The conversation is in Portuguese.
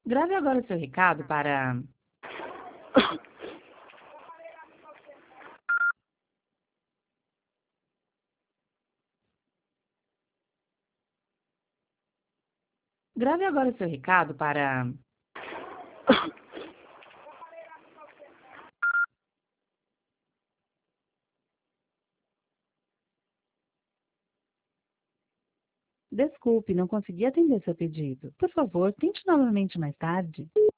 Grave agora seu recado para... Grave agora seu recado para... Desculpe, não consegui atender seu pedido. Por favor, tente novamente mais tarde.